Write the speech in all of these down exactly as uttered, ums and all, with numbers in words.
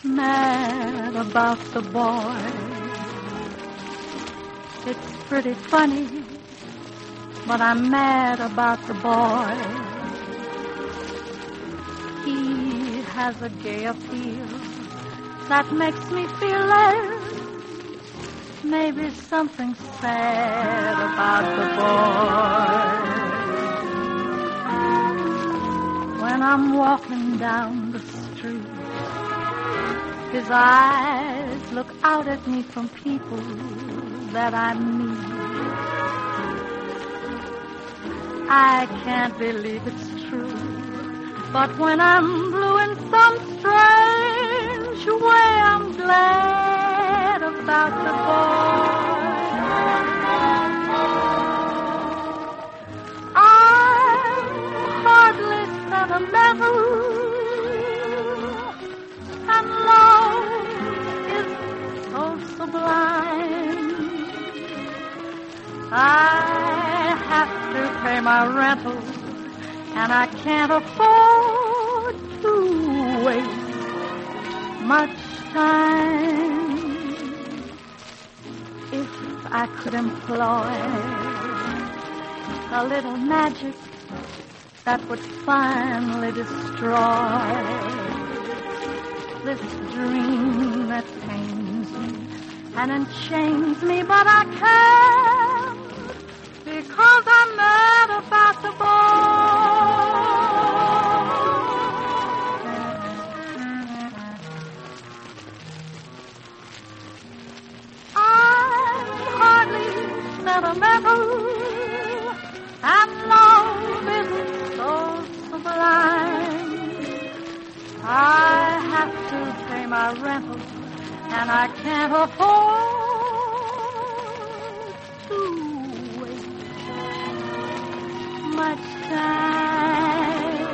mad about the boy. It's pretty funny, but I'm mad about the boy. He has a gay appeal that makes me feel there's maybe something sad about the boy. When I'm walking down the street, his eyes look out at me from people that I meet. I can't believe it's true, but when I'm blue in some strange way, I'm glad about the boy. I'm hardly sentimental, and love is so sublime. I have to pay my rental, and I can't afford to waste much time. If I could employ a little magic that would finally destroy this dream that pains me and enchains me, but I can't, because I'm mad about the boy. I'm hardly sentimental, and love is so sublime. I have to pay my rental, and I can't afford to much time.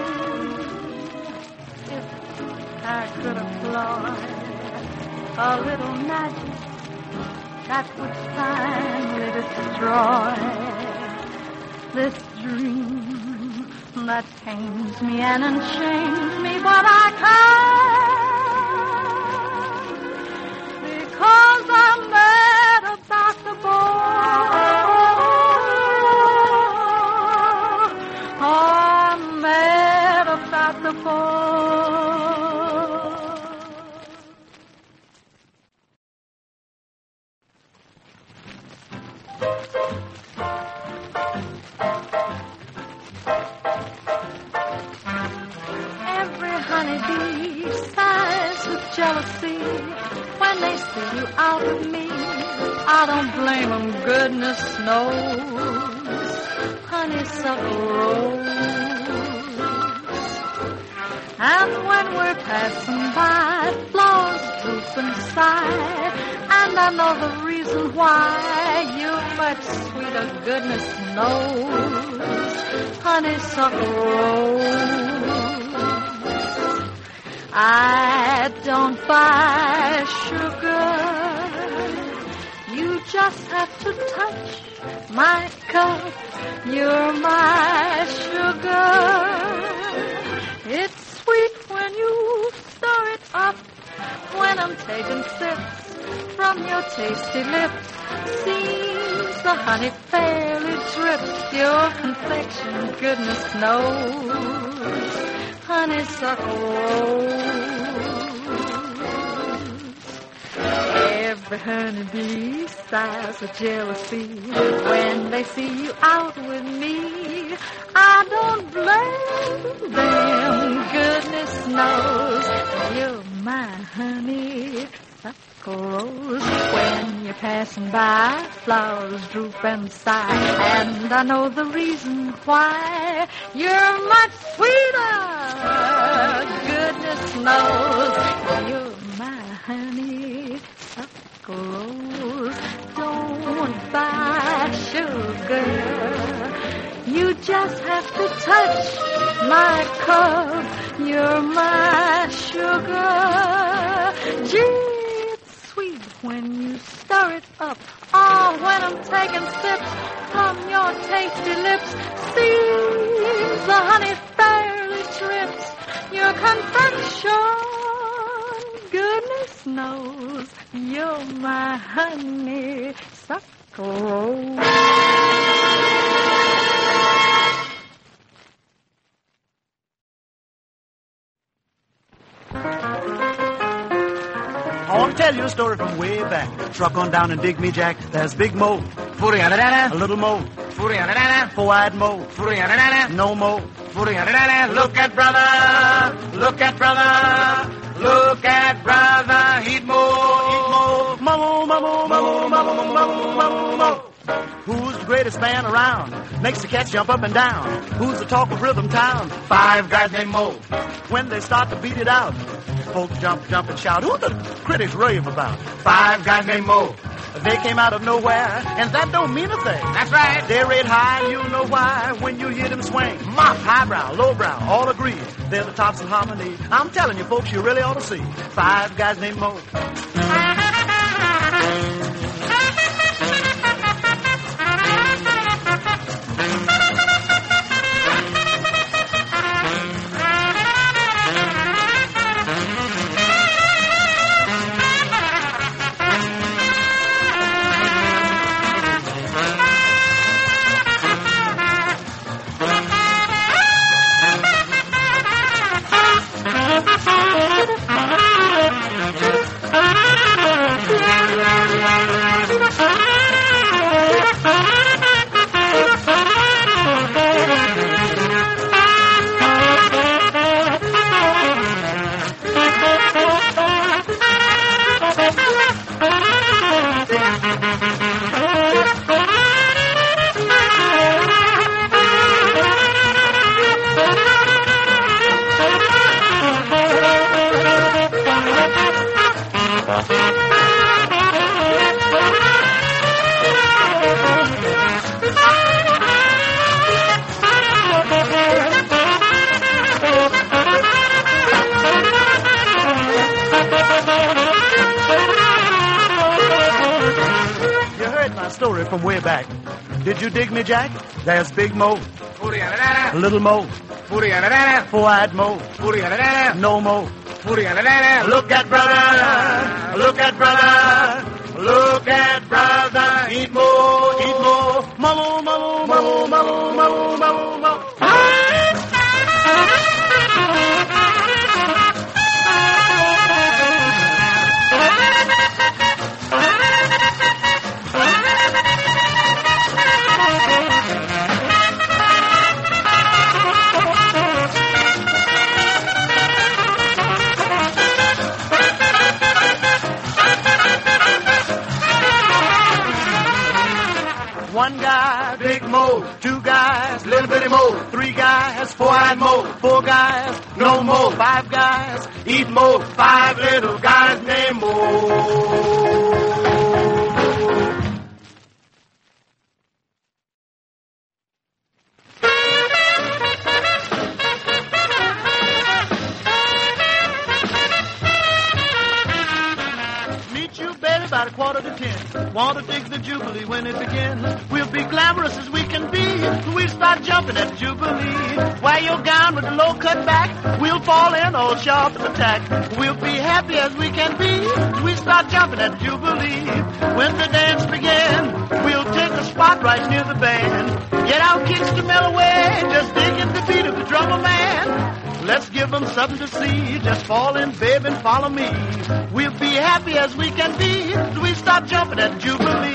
If I could employ a little magic that would finally destroy this dream that pains me and enchains me, but I can't, because I'm mad about the boy. I'm mad about the boy. Every honeybee sighs with jealousy when they see you out with me. I don't blame them, goodness knows. Honeysuckle rose. And when we're passing by, flowers droop and sigh, and I know the reason why. You're much sweeter, goodness knows. Honeysuckle rose. I don't buy sugar. You just have to touch my cup. You're my sugar. It's sweet when you stir it up. When I'm taking sips from your tasty lips, seems the honey fairly drips. Your confection, goodness knows. Honeysuckle rose. Every honeybee sighs with jealousy when they see you out with me. I don't blame them, goodness knows. You're my honeysuckle rose. When you're passing by, flowers droop and sigh, and I know the reason why. You're much sweeter, goodness knows. You're my honeysuckle rose. Don't buy sugar. You just have to touch my cup. You're my sugar. Gee, it's sweet when you stir it up. Oh, when I'm taking sips from your tasty lips, seems the honey fairly trips. Your confection, good just knows you're my honeysuckle. I want to tell you a story from way back. Truck on down and dig me, Jack. There's Big Mo. A little Mo. Four-eyed Mo. No Mo. Look at brother. Look at brother. Look at brother. He'd Mo. He'd Mo. Mo, mo, mo, mo, mo, mo, mo, mo, mo. Who's the greatest man around? Makes the cats jump up and down. Who's the talk of Rhythm Town? Five guys named Mo. When they start to beat it out, folks jump, jump and shout. Who the critics rave about? Five guys named Mo. They came out of nowhere, and that don't mean a thing. That's right. They're rate high, and you'll know why when you hear them swing. Mop, highbrow, lowbrow, all agree. They're the tops of harmony. I'm telling you, folks, you really ought to see. Five guys named Mo. Story from way back. Did you dig me, Jack? There's Big Mo. Little Mo. Four-eyed Mo. No Mo. Look at brother. Look at brother. Look at brother. Eat Mo. Eat Mo. Mo, mo, mo, mo, mo, mo, mo. One guy, Big Mo. Two guys, Little bitty Mo. three guys, Four-eyed Mo. four guys, No Mo. five guys, Eat Mo. Five little guys named Mo. about a quarter to ten. Want to dig the Jubilee when it begins. We'll be glamorous as we can be. We'll start jumping at Jubilee. While you're gone with the low cut back, we'll fall in all sharp as a tack. We'll be happy as we can be. We start jumping at Jubilee. When the dance begins, we'll take a spot right near the band. Get our kicks to mellow away, just digging the beat of the drummer man. Let's give them something to see. Just fall in, babe, and follow me. We'll be happy as we can be. We start jumping at Jubilee.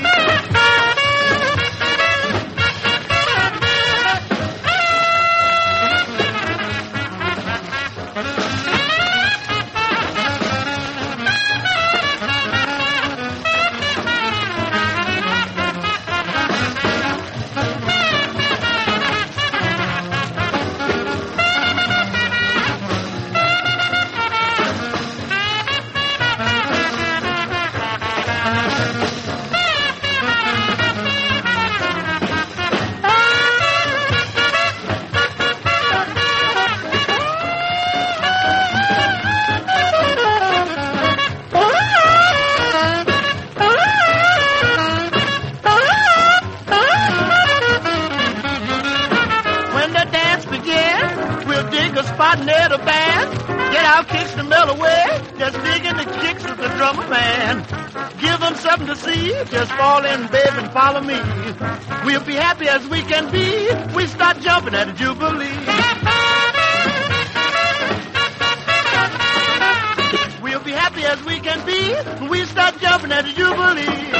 Near the band, get our kicks to melt away, just digging the kicks of the drummer man. Give them something to see. Just fall in, babe, and follow me. We'll be happy as we can be. We start jumping at the Jubilee. We'll be happy as we can be. We start jumping at the Jubilee.